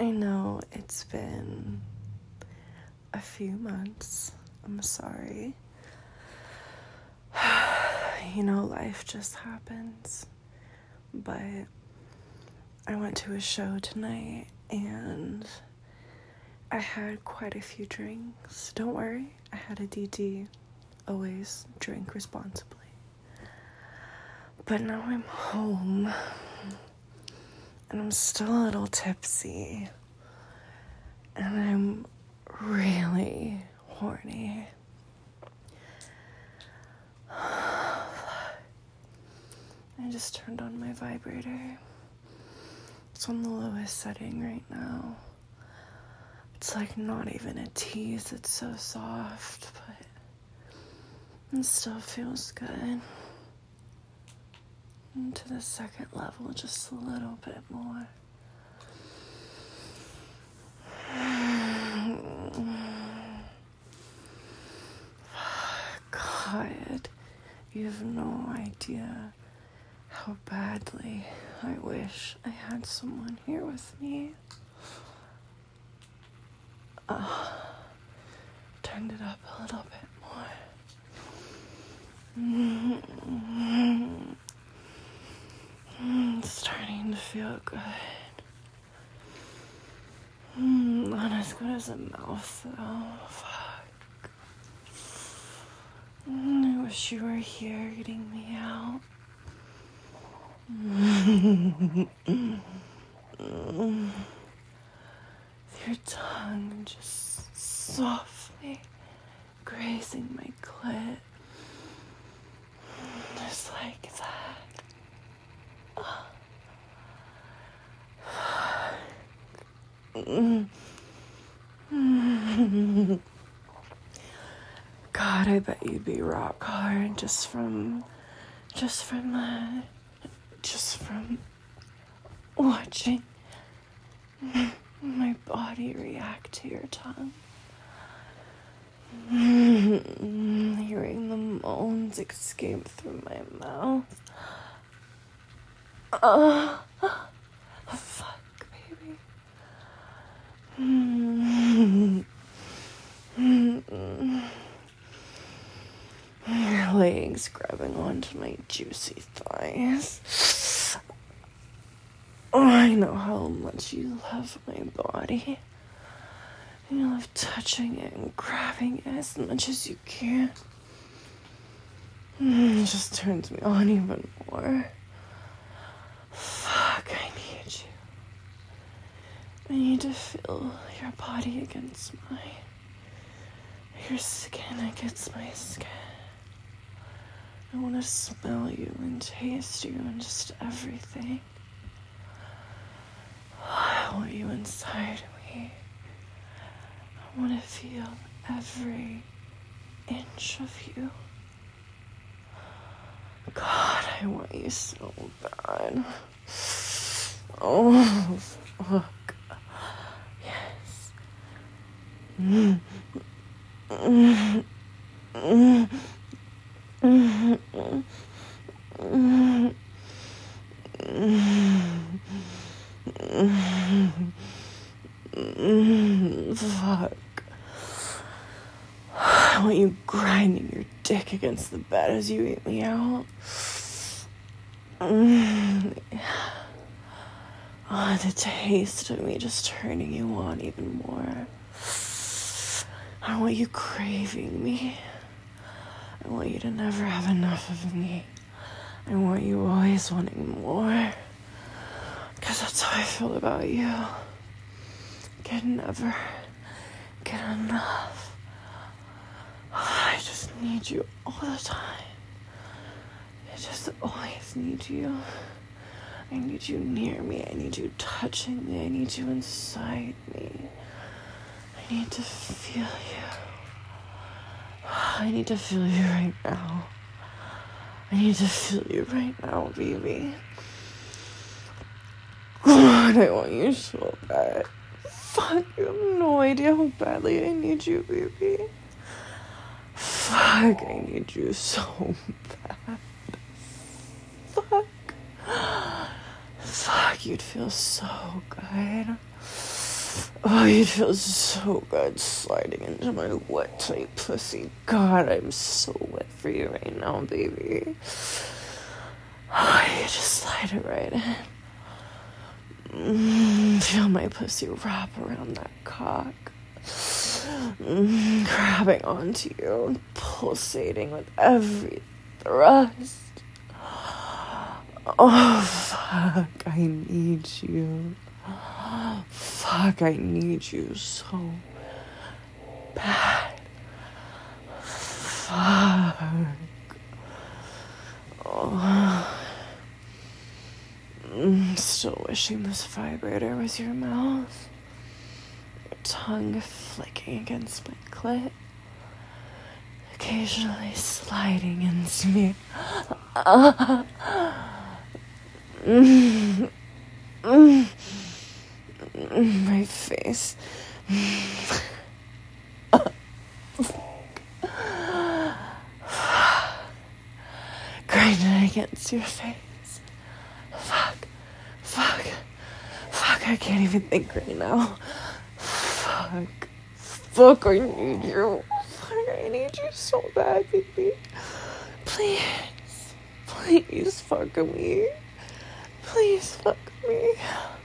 I know it's been a few months. I'm sorry. Life just happens. But I went to a show tonight and I had quite a few drinks. Don't worry, I had a DD. Always drink responsibly. But now I'm home and I'm still a little tipsy and I'm really horny. I just turned on my vibrator. It's on the lowest setting right now. It's like not even a tease, it's so soft, but it still feels good. And to the second level, just a little bit more. God, you have no idea how badly I wish I had someone here with me. Turned it up a little bit more. It's starting to feel good. Not as good as a mouth, though. Fuck. I wish you were here eating me out. Your tongue just softly grazing my clit. Just like that. God, I bet you'd be rock hard just from watching my body react to your tongue. Hearing the moans escape through my mouth. Fuck, baby. Your legs grabbing onto my juicy thighs. I know how much you love my body. You love touching it and grabbing it as much as you can. It just turns me on even more. Fuck, I need you. I need to feel your body against mine. Your skin against my skin. I want to smell you and taste you and just everything. I want you inside me. I want to feel every inch of you. God, I want you so bad. Oh, fuck. Yes. Fuck. I want you grinding your dick against the bed as you eat me out. Oh, the taste of me just turning you on even more. I want you craving me. I want you to never have enough of me. I want you always wanting more. Because that's how I feel about you. I can never get enough. I just need you all the time. I just always need you. I need you near me. I need you touching me. I need you inside me. I need to feel you. I need to feel you right now. I need to feel you right now, baby. God, I want you so bad. Fuck, you have no idea how badly I need you, baby. Fuck, I need you so bad. Fuck. Fuck, you'd feel so good. Oh, it feels so good sliding into my wet, tight pussy. God, I'm so wet for you right now, baby. Oh, you just slide it right in. Feel my pussy wrap around that cock. Grabbing onto you, pulsating with every thrust. Oh, fuck, I need you. Fuck, I need you so bad. Fuck. Oh. Still wishing this vibrator was your mouth. Your tongue flicking against my clit. Occasionally sliding into me. My face. Grinding against your face. Fuck, I can't even think right now. Fuck, I need you. Fuck, I need you so bad, baby. Please fuck me. Please fuck me.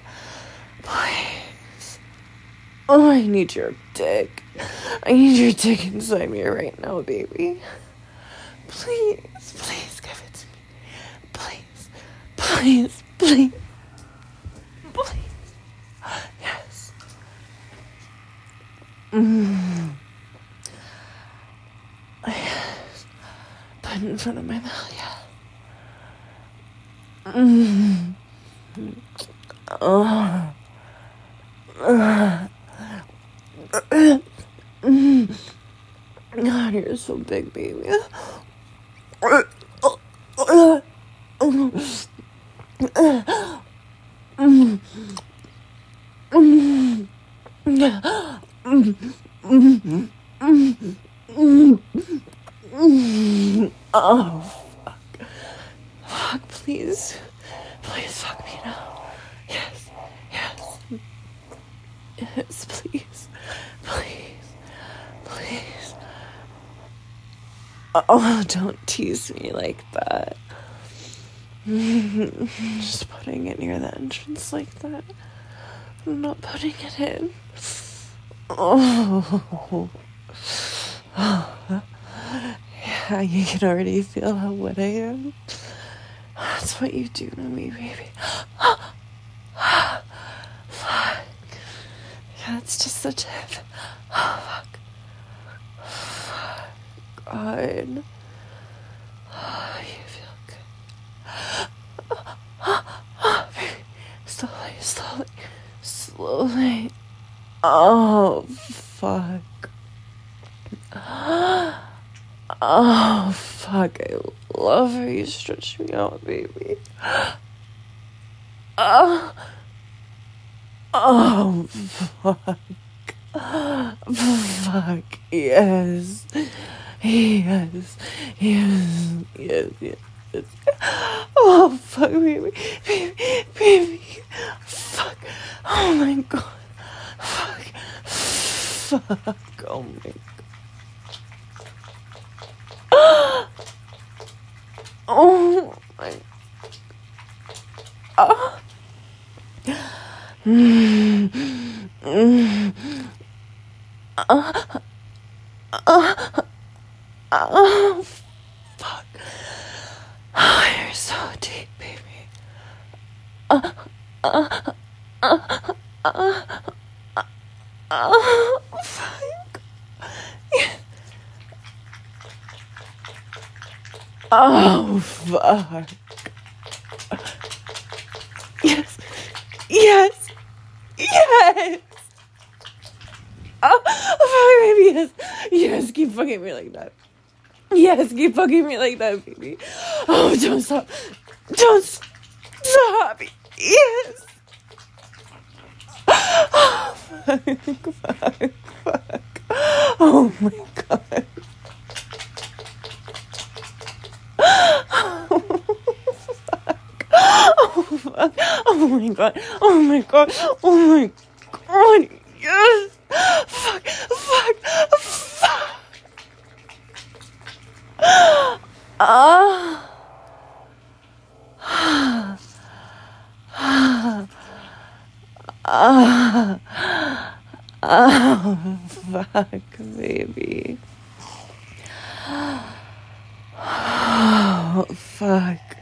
Please. Oh, I need your dick. I need your dick inside me right now, baby. Please give it to me. Please. Yes. Yes. Put it in front of my mouth, yeah. God, you're so big, baby. Oh, fuck, please fuck me now. Yes, please. Oh, don't tease me like that. Just putting it near the entrance like that. I'm not putting it in. Oh. Yeah, you can already feel how wet I am. That's what you do to me, baby. Fuck. Yeah, it's just the tip. Fuck. God. Oh, you feel good. Baby. Slowly. Oh, fuck. Oh, fuck. I love how you stretch me out, baby. Oh, fuck. Fuck. Yes. Oh, fuck, baby. Fuck. Oh, my God. Fuck. Oh, my God. Oh, my God. Oh, fuck. Oh, you're so deep, baby. Fuck. Oh, fuck. Yes. Oh, fuck, baby, yes, keep fucking me like that. Yes, keep fucking me like that, baby. Oh, don't stop. Yes. Oh, fuck. Oh, my God. Oh, fuck. Oh, my God. Oh, yes. Fuck, fuck, fuck. Ah. Oh, fuck, baby. Oh, fuck.